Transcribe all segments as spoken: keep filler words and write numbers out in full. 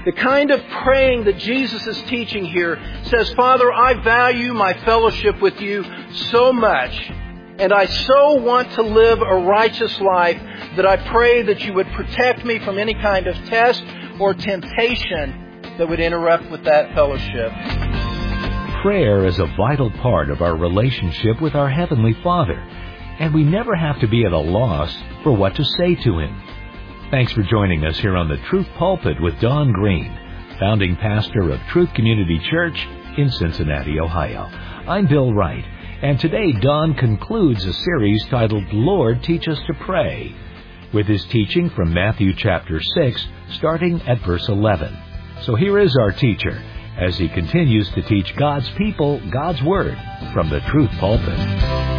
The kind of praying that Jesus is teaching here says, Father, I value my fellowship with you so much, and I so want to live a righteous life that I pray that you would protect me from any kind of test or temptation that would interrupt with that fellowship. Prayer is a vital part of our relationship with our Heavenly Father, and we never have to be at a loss for what to say to Him. Thanks for joining us here on the Truth Pulpit with Don Green, founding pastor of Truth Community Church in Cincinnati, Ohio. I'm Bill Wright, and today Don concludes a series titled Lord, Teach Us to Pray, with his teaching from Matthew chapter six, starting at verse eleven. So here is our teacher, as he continues to teach God's people God's Word from the Truth Pulpit.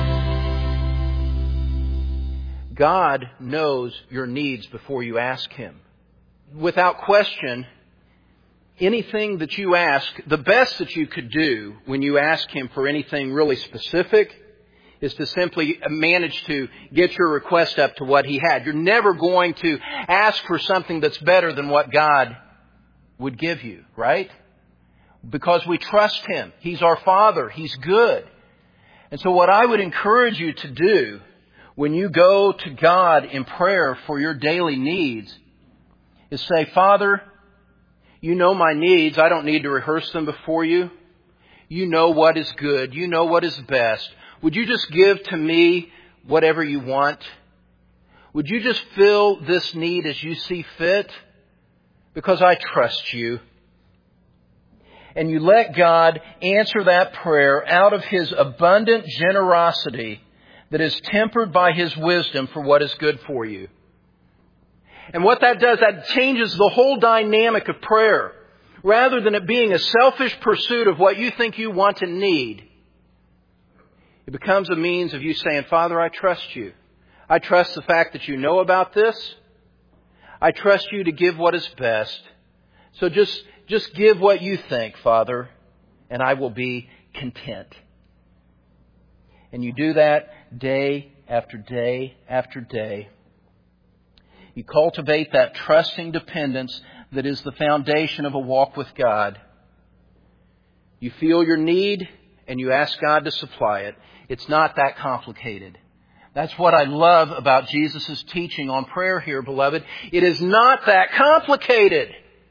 God knows your needs before you ask Him. Without question, anything that you ask, the best that you could do when you ask Him for anything really specific is to simply manage to get your request up to what He had. You're never going to ask for something that's better than what God would give you, right? Because we trust Him. He's our Father. He's good. And so what I would encourage you to do when you go to God in prayer for your daily needs is say, Father, you know my needs. I don't need to rehearse them before you. You know what is good. You know what is best. Would you just give to me whatever you want? Would you just fill this need as you see fit? Because I trust you. And you let God answer that prayer out of His abundant generosity that is tempered by His wisdom for what is good for you. And what that does, that changes the whole dynamic of prayer. Rather than it being a selfish pursuit of what you think you want and need, it becomes a means of you saying, Father, I trust you. I trust the fact that you know about this. I trust you to give what is best. So just, just give what you think, Father, and I will be content. And you do that day after day after day. You cultivate that trusting dependence that is the foundation of a walk with God. You feel your need and you ask God to supply it. It's not that complicated. That's what I love about Jesus' teaching on prayer here, beloved. It is not that complicated.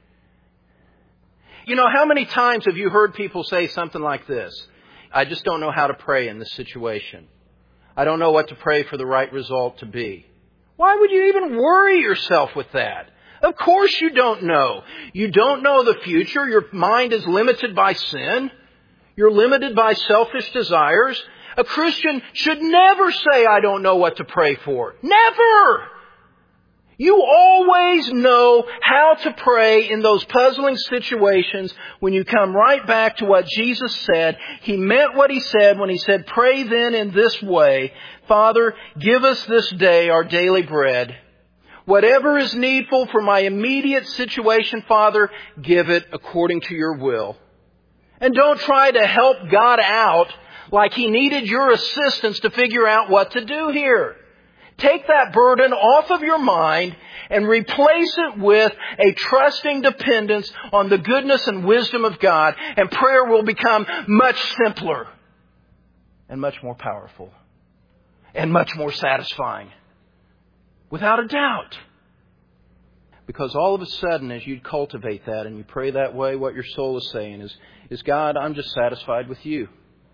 You know, how many times have you heard people say something like this? I just don't know how to pray in this situation. I don't know what to pray for the right result to be. Why would you even worry yourself with that? Of course you don't know. You don't know the future. Your mind is limited by sin. You're limited by selfish desires. A Christian should never say, I don't know what to pray for. Never! You always know how to pray in those puzzling situations when you come right back to what Jesus said. He meant what He said when He said, pray then in this way. Father, give us this day our daily bread. Whatever is needful for my immediate situation, Father, give it according to your will. And don't try to help God out like He needed your assistance to figure out what to do here. Take that burden off of your mind and replace it with a trusting dependence on the goodness and wisdom of God, and prayer will become much simpler and much more powerful and much more satisfying. Without a doubt. Because all of a sudden, as you cultivate that and you pray that way, what your soul is saying is, is God, I'm just satisfied with you.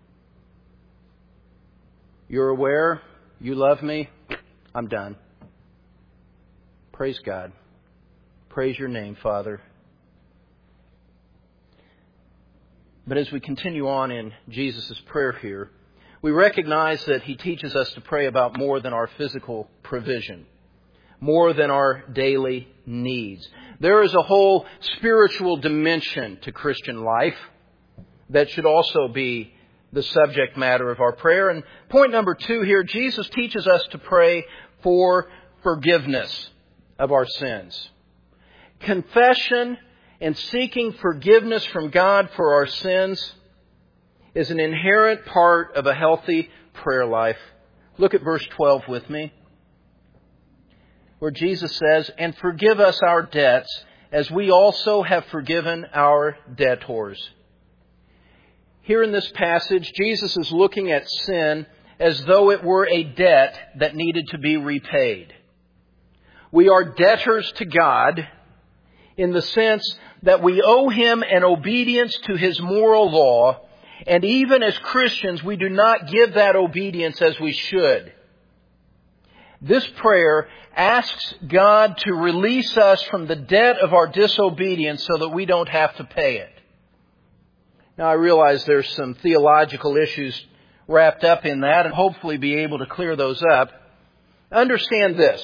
You're aware. You love me. I'm done. Praise God. Praise your name, Father. But as we continue on in Jesus' prayer here, we recognize that He teaches us to pray about more than our physical provision, more than our daily needs. There is a whole spiritual dimension to Christian life that should also be the subject matter of our prayer. And point number two here, Jesus teaches us to pray for forgiveness of our sins. Confession and seeking forgiveness from God for our sins is an inherent part of a healthy prayer life. Look at verse twelve with me, where Jesus says, and forgive us our debts as we also have forgiven our debtors. Here in this passage, Jesus is looking at sin as though it were a debt that needed to be repaid. We are debtors to God in the sense that we owe Him an obedience to His moral law, and even as Christians, we do not give that obedience as we should. This prayer asks God to release us from the debt of our disobedience so that we don't have to pay it. Now, I realize there's some theological issues wrapped up in that, and hopefully be able to clear those up. Understand this,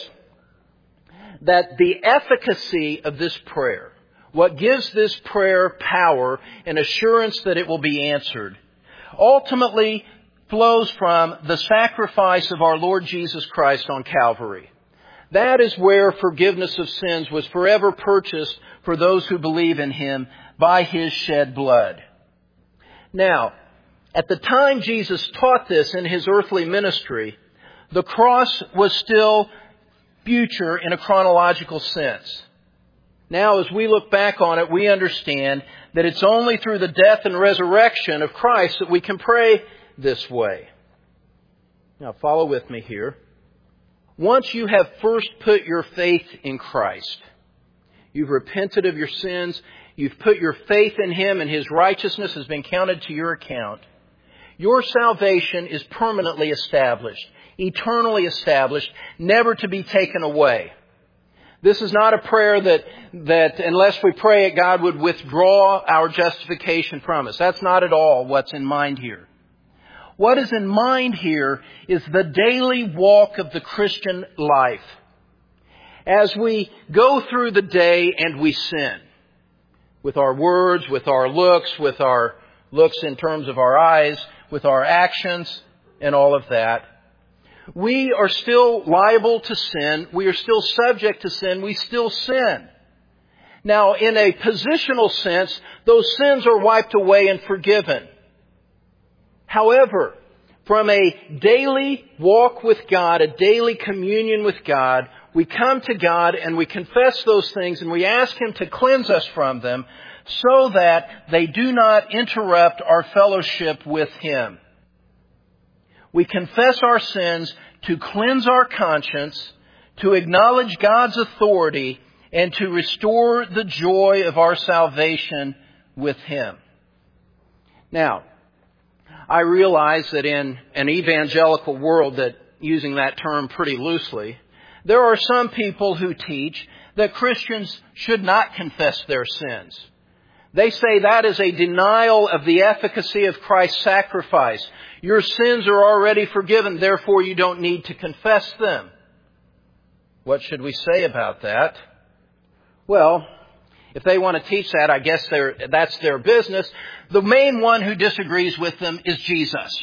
that the efficacy of this prayer, what gives this prayer power and assurance that it will be answered, ultimately flows from the sacrifice of our Lord Jesus Christ on Calvary. That is where forgiveness of sins was forever purchased for those who believe in Him by His shed blood. Now, at the time Jesus taught this in His earthly ministry, the cross was still future in a chronological sense. Now, as we look back on it, we understand that it's only through the death and resurrection of Christ that we can pray this way. Now, follow with me here. Once you have first put your faith in Christ, you've repented of your sins, you've put your faith in Him, and His righteousness has been counted to your account, your salvation is permanently established, eternally established, never to be taken away. This is not a prayer that, that unless we pray it, God would withdraw our justification from us. That's not at all what's in mind here. What is in mind here is the daily walk of the Christian life. As we go through the day and we sin, with our words, with our looks, with our looks in terms of our eyes, with our actions, and all of that, we are still liable to sin. We are still subject to sin. We still sin. Now, in a positional sense, those sins are wiped away and forgiven. However, from a daily walk with God, a daily communion with God, we come to God and we confess those things and we ask Him to cleanse us from them so that they do not interrupt our fellowship with Him. We confess our sins to cleanse our conscience, to acknowledge God's authority, and to restore the joy of our salvation with Him. Now, I realize that in an evangelical world, that using that term pretty loosely, there are some people who teach that Christians should not confess their sins. They say that is a denial of the efficacy of Christ's sacrifice. Your sins are already forgiven, therefore you don't need to confess them. What should we say about that? Well, if they want to teach that, I guess that's their business. The main one who disagrees with them is Jesus.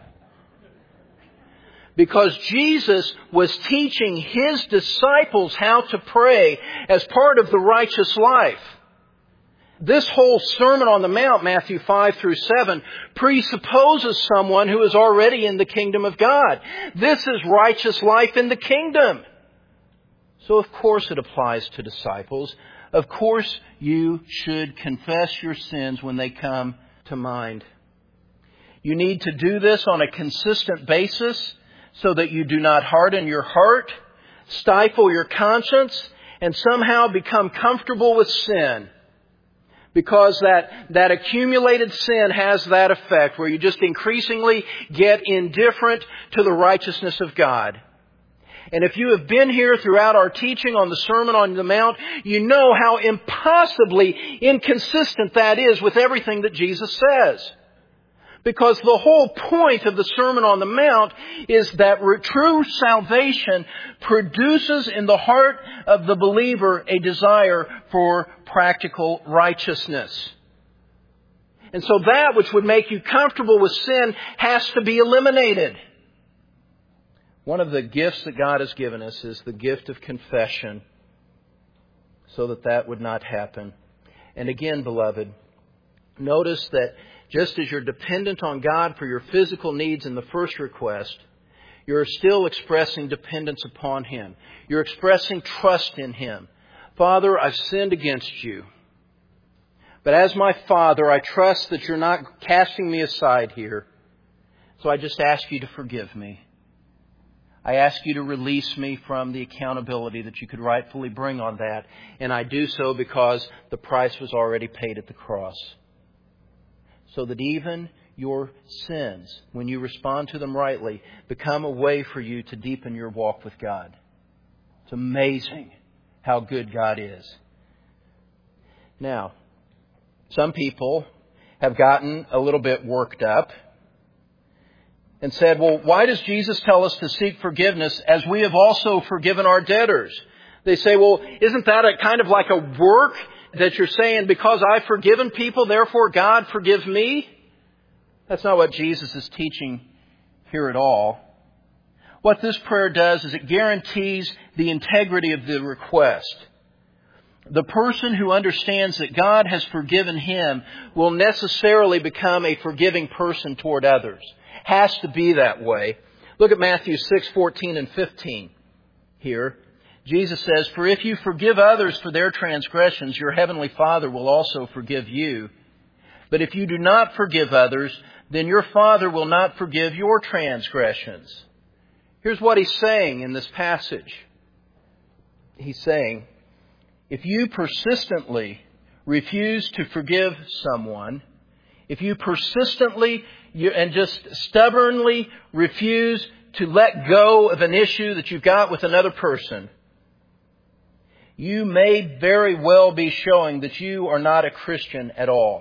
Because Jesus was teaching His disciples how to pray as part of the righteous life. This whole Sermon on the Mount, Matthew five through seven, presupposes someone who is already in the kingdom of God. This is righteous life in the kingdom. So of course it applies to disciples. Of course you should confess your sins when they come to mind. You need to do this on a consistent basis so that you do not harden your heart, stifle your conscience, and somehow become comfortable with sin. Because that, that accumulated sin has that effect where you just increasingly get indifferent to the righteousness of God. And if you have been here throughout our teaching on the Sermon on the Mount, you know how impossibly inconsistent that is with everything that Jesus says. Because the whole point of the Sermon on the Mount is that true salvation produces in the heart of the believer a desire for practical righteousness. And so that which would make you comfortable with sin has to be eliminated. One of the gifts that God has given us is the gift of confession, so that that would not happen. And again, beloved, notice that just as you're dependent on God for your physical needs in the first request, you're still expressing dependence upon Him. You're expressing trust in Him. Father, I've sinned against you. But as my Father, I trust that you're not casting me aside here. So I just ask you to forgive me. I ask you to release me from the accountability that you could rightfully bring on that. And I do so because the price was already paid at the cross. So that even your sins, when you respond to them rightly, become a way for you to deepen your walk with God. It's amazing how good God is. Now, some people have gotten a little bit worked up and said, well, why does Jesus tell us to seek forgiveness as we have also forgiven our debtors? They say, well, isn't that a kind of like a work that you're saying, because I've forgiven people, therefore God forgive me? That's not what Jesus is teaching here at all. What this prayer does is it guarantees the integrity of the request. The person who understands that God has forgiven him will necessarily become a forgiving person toward others. Has to be that way. Look at Matthew six, fourteen and fifteen here. Jesus says, "For if you forgive others for their transgressions, your heavenly Father will also forgive you. But if you do not forgive others, then your Father will not forgive your transgressions." Here's what he's saying in this passage. He's saying, if you persistently refuse to forgive someone, if you persistently and just stubbornly refuse to let go of an issue that you've got with another person, you may very well be showing that you are not a Christian at all.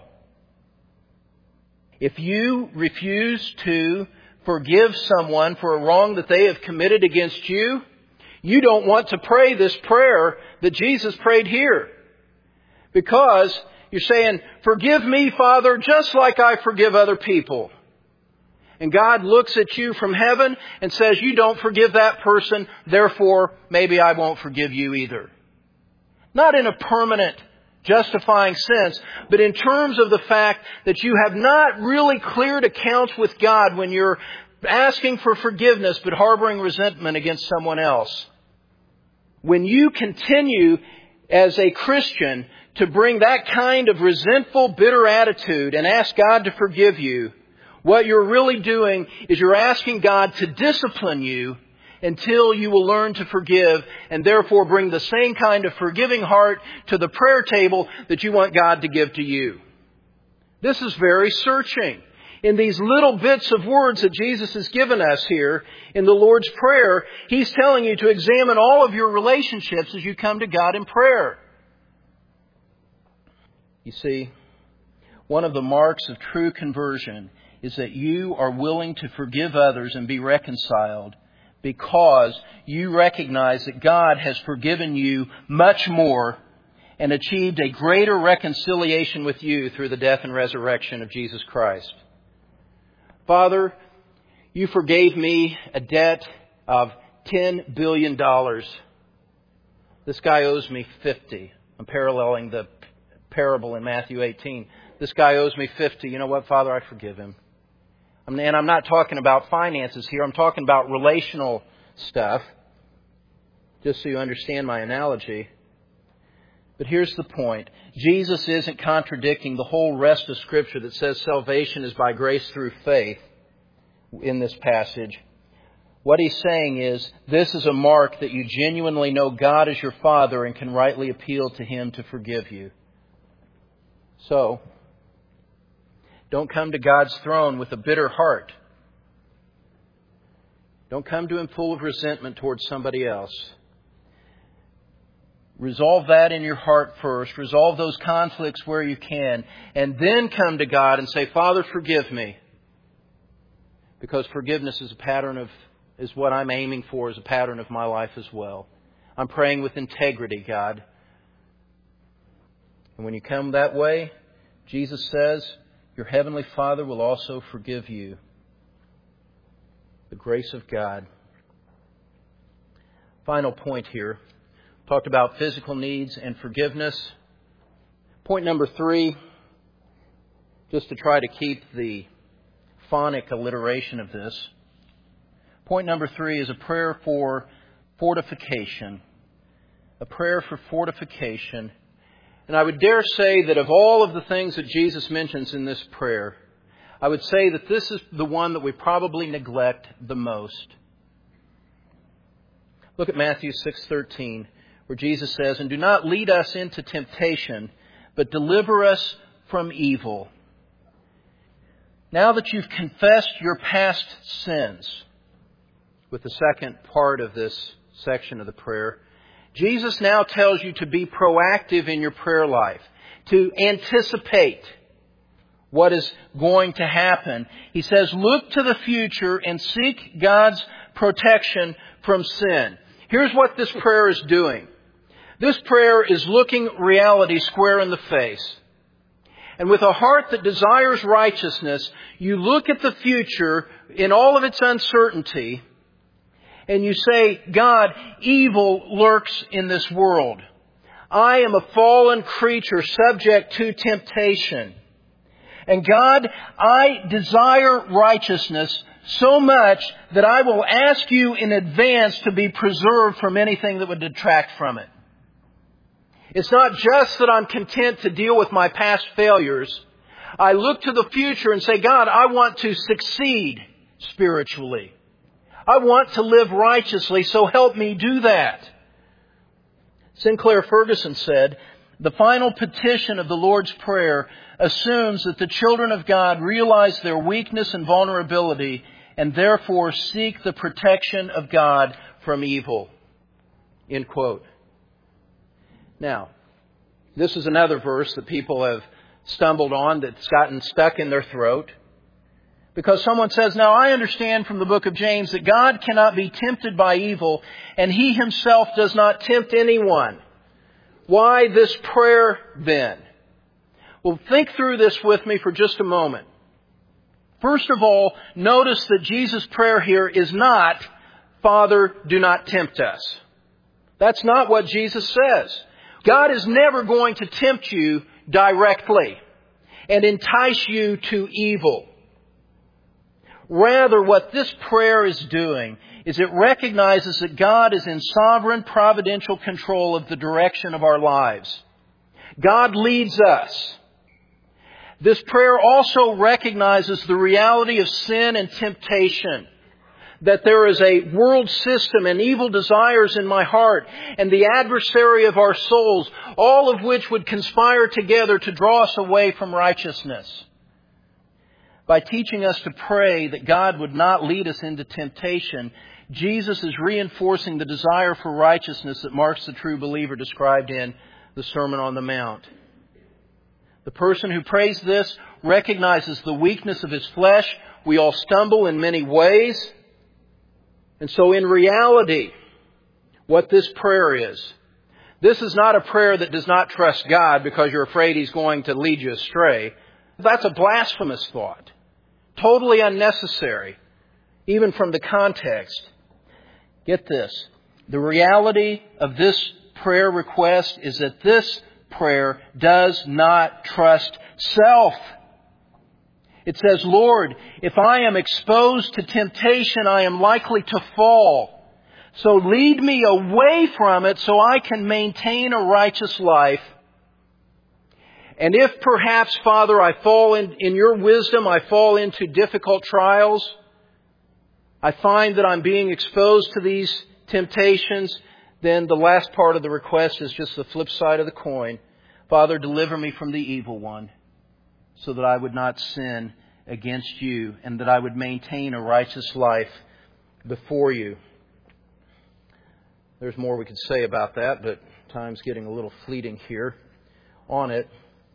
If you refuse to forgive someone for a wrong that they have committed against you, you don't want to pray this prayer that Jesus prayed here. Because you're saying, forgive me, Father, just like I forgive other people. And God looks at you from heaven and says, you don't forgive that person, therefore maybe I won't forgive you either. Not in a permanent, justifying sense, but in terms of the fact that you have not really cleared accounts with God when you're asking for forgiveness but harboring resentment against someone else. When you continue as a Christian to bring that kind of resentful, bitter attitude and ask God to forgive you, what you're really doing is you're asking God to discipline you until you will learn to forgive and therefore bring the same kind of forgiving heart to the prayer table that you want God to give to you. This is very searching. In these little bits of words that Jesus has given us here in the Lord's Prayer, He's telling you to examine all of your relationships as you come to God in prayer. You see, one of the marks of true conversion is that you are willing to forgive others and be reconciled because you recognize that God has forgiven you much more and achieved a greater reconciliation with you through the death and resurrection of Jesus Christ. Father, you forgave me a debt of ten billion dollars. This guy owes me fifty. I'm paralleling the parable in Matthew eighteen. This guy owes me fifty. You know what, Father? I forgive him. And I'm not talking about finances here. I'm talking about relational stuff. Just so you understand my analogy. But here's the point. Jesus isn't contradicting the whole rest of Scripture that says salvation is by grace through faith in this passage. What He's saying is, this is a mark that you genuinely know God is your Father and can rightly appeal to Him to forgive you. So, don't come to God's throne with a bitter heart. Don't come to Him full of resentment towards somebody else. Resolve that in your heart first. Resolve those conflicts where you can. And then come to God and say, Father, forgive me. Because forgiveness is a pattern of, is what I'm aiming for as a pattern of my life as well. I'm praying with integrity, God. And when you come that way, Jesus says, your Heavenly Father will also forgive you. The grace of God. Final point here. Talked about physical needs and forgiveness. Point number three, just to try to keep the phonic alliteration of this. Point number three is a prayer for fortification. a prayer for fortification. And I would dare say that of all of the things that Jesus mentions in this prayer, I would say that this is the one that we probably neglect the most. Look at Matthew six thirteen, where Jesus says, "And do not lead us into temptation, but deliver us from evil." Now that you've confessed your past sins, with the second part of this section of the prayer, Jesus now tells you to be proactive in your prayer life, to anticipate what is going to happen. He says, look to the future and seek God's protection from sin. Here's what this prayer is doing. This prayer is looking reality square in the face. And with a heart that desires righteousness, you look at the future in all of its uncertainty, and you say, God, evil lurks in this world. I am a fallen creature subject to temptation. And God, I desire righteousness so much that I will ask you in advance to be preserved from anything that would detract from it. It's not just that I'm content to deal with my past failures. I look to the future and say, God, I want to succeed spiritually. I want to live righteously, so help me do that. Sinclair Ferguson said, the final petition of the Lord's Prayer assumes that the children of God realize their weakness and vulnerability and therefore seek the protection of God from evil. End quote. Now, this is another verse that people have stumbled on that's gotten stuck in their throat. Because someone says, now I understand from the book of James that God cannot be tempted by evil and He Himself does not tempt anyone. Why this prayer then? Well, think through this with me for just a moment. First of all, notice that Jesus' prayer here is not, Father, do not tempt us. That's not what Jesus says. God is never going to tempt you directly and entice you to evil. Rather, what this prayer is doing is it recognizes that God is in sovereign providential control of the direction of our lives. God leads us. This prayer also recognizes the reality of sin and temptation. That there is a world system and evil desires in my heart and the adversary of our souls, all of which would conspire together to draw us away from righteousness. By teaching us to pray that God would not lead us into temptation, Jesus is reinforcing the desire for righteousness that marks the true believer described in the Sermon on the Mount. The person who prays this recognizes the weakness of his flesh. We all stumble in many ways. And so in reality, what this prayer is, this is not a prayer that does not trust God because you're afraid He's going to lead you astray. That's a blasphemous thought. Totally unnecessary, even from the context. Get this. The reality of this prayer request is that this prayer does not trust self. It says, Lord, if I am exposed to temptation, I am likely to fall. So lead me away from it so I can maintain a righteous life. And if perhaps, Father, I fall in, in your wisdom, I fall into difficult trials, I find that I'm being exposed to these temptations, then the last part of the request is just the flip side of the coin. Father, deliver me from the evil one so that I would not sin against you and that I would maintain a righteous life before you. There's more we could say about that, but time's getting a little fleeting here on it.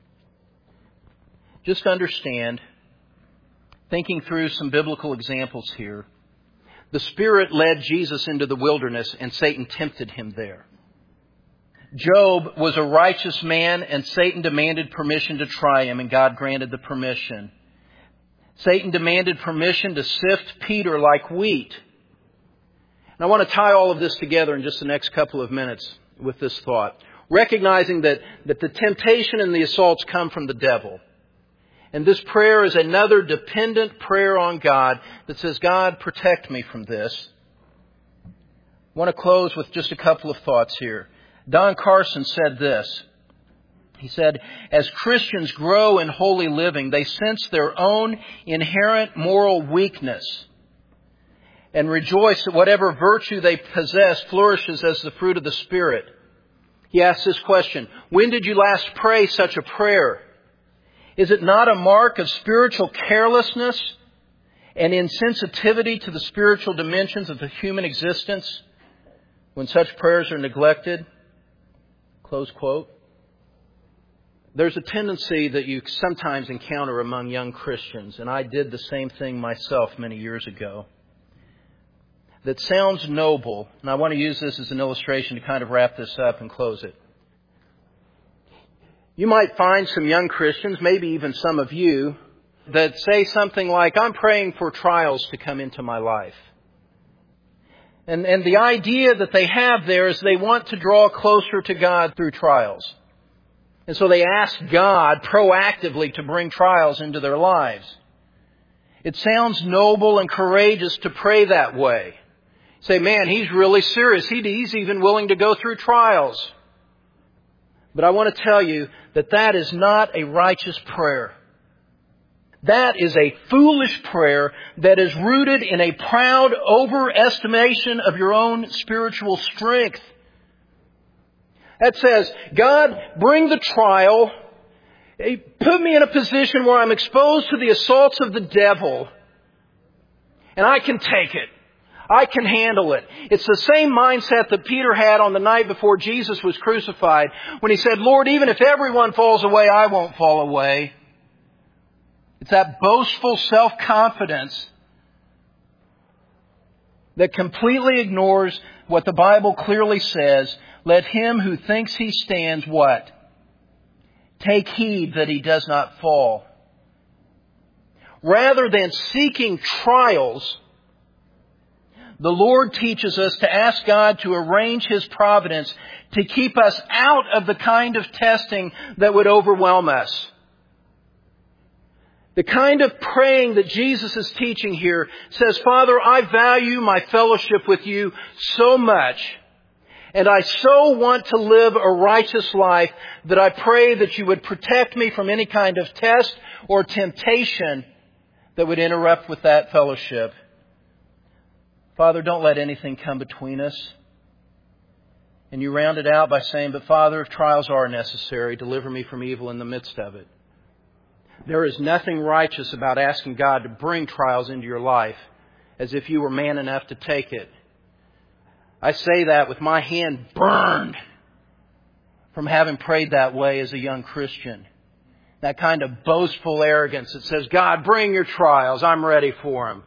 Just understand, thinking through some biblical examples here, the Spirit led Jesus into the wilderness and Satan tempted Him there. Job was a righteous man and Satan demanded permission to try him and God granted the permission. Satan demanded permission to sift Peter like wheat. And I want to tie all of this together in just the next couple of minutes with this thought. Recognizing that, that the temptation and the assaults come from the devil. And this prayer is another dependent prayer on God that says, God, protect me from this. I want to close with just a couple of thoughts here. Don Carson said this. He said, as Christians grow in holy living, they sense their own inherent moral weakness and rejoice that whatever virtue they possess flourishes as the fruit of the Spirit. He asks this question, when did you last pray such a prayer? Is it not a mark of spiritual carelessness and insensitivity to the spiritual dimensions of the human existence when such prayers are neglected? Close quote. There's a tendency that you sometimes encounter among young Christians, and I did the same thing myself many years ago, that sounds noble, and I want to use this as an illustration to kind of wrap this up and close it. You might find some young Christians, maybe even some of you, that say something like, I'm praying for trials to come into my life. And, and the idea that they have there is they want to draw closer to God through trials. And so they ask God proactively to bring trials into their lives. It sounds noble and courageous to pray that way. Say, man, he's really serious. He, he's even willing to go through trials. But I want to tell you that that is not a righteous prayer. That is a foolish prayer that is rooted in a proud overestimation of your own spiritual strength. That says, God, bring the trial. Put me in a position where I'm exposed to the assaults of the devil. And I can take it. I can handle it. It's the same mindset that Peter had on the night before Jesus was crucified when he said, Lord, even if everyone falls away, I won't fall away. It's that boastful self-confidence that completely ignores what the Bible clearly says. Let him who thinks he stands, what? Take heed that he does not fall. Rather than seeking trials, the Lord teaches us to ask God to arrange His providence to keep us out of the kind of testing that would overwhelm us. The kind of praying that Jesus is teaching here says, Father, I value my fellowship with you so much, and I so want to live a righteous life that I pray that you would protect me from any kind of test or temptation that would interrupt with that fellowship. Father, don't let anything come between us. And you round it out by saying, but Father, if trials are necessary, deliver me from evil in the midst of it. There is nothing righteous about asking God to bring trials into your life as if you were man enough to take it. I say that with my hand burned from having prayed that way as a young Christian. That kind of boastful arrogance that says, God, bring your trials. I'm ready for them.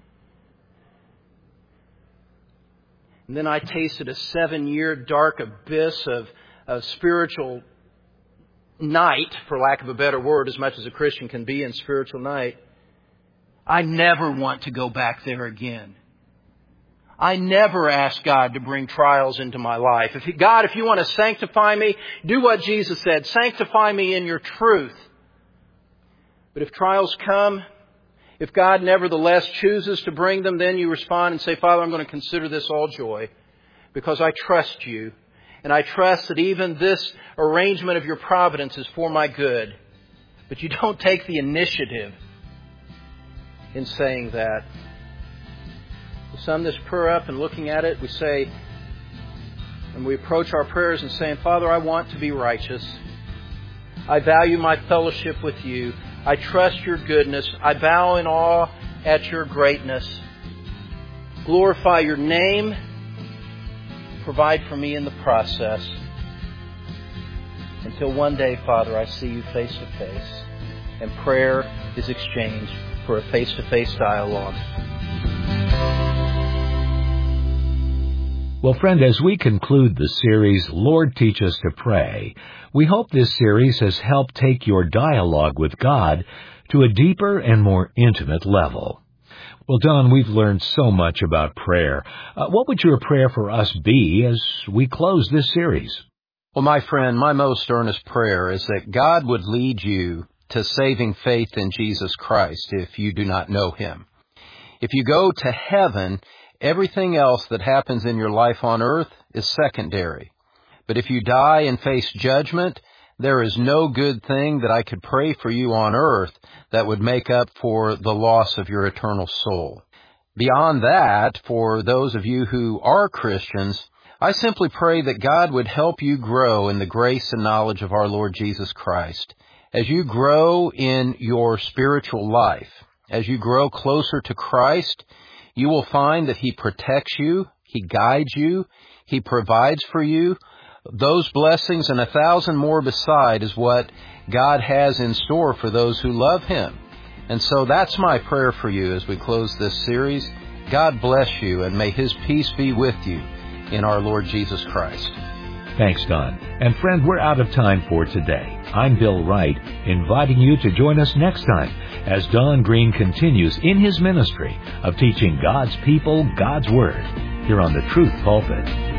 And then I tasted a seven-year dark abyss of, of spiritual night, for lack of a better word, as much as a Christian can be in spiritual night. I never want to go back there again. I never ask God to bring trials into my life. If you, God, if you want to sanctify me, do what Jesus said. Sanctify me in your truth. But if trials come, if God nevertheless chooses to bring them, then you respond and say, Father, I'm going to consider this all joy because I trust you. And I trust that even this arrangement of your providence is for my good. But you don't take the initiative in saying that. To sum this prayer up and looking at it, we say, and we approach our prayers and saying, Father, I want to be righteous. I value my fellowship with you. I trust your goodness. I bow in awe at your greatness. Glorify your name. Provide for me in the process. Until one day, Father, I see you face to face. And prayer is exchanged for a face-to-face dialogue. Well, friend, as we conclude the series, Lord, Teach Us to Pray, we hope this series has helped take your dialogue with God to a deeper and more intimate level. Well, Don, we've learned so much about prayer. Uh, what would your prayer for us be as we close this series? Well, my friend, my most earnest prayer is that God would lead you to saving faith in Jesus Christ if you do not know Him. If you go to heaven, everything else that happens in your life on earth is secondary. But if you die and face judgment, there is no good thing that I could pray for you on earth that would make up for the loss of your eternal soul. Beyond that, for those of you who are Christians, I simply pray that God would help you grow in the grace and knowledge of our Lord Jesus Christ. As you grow in your spiritual life, as you grow closer to Christ, you will find that He protects you, He guides you, He provides for you. Those blessings and a thousand more beside is what God has in store for those who love Him. And so that's my prayer for you as we close this series. God bless you, and may His peace be with you in our Lord Jesus Christ. Thanks, Don. And friend, we're out of time for today. I'm Bill Wright, inviting you to join us next time as Don Green continues in his ministry of teaching God's people God's Word here on the Truth Pulpit.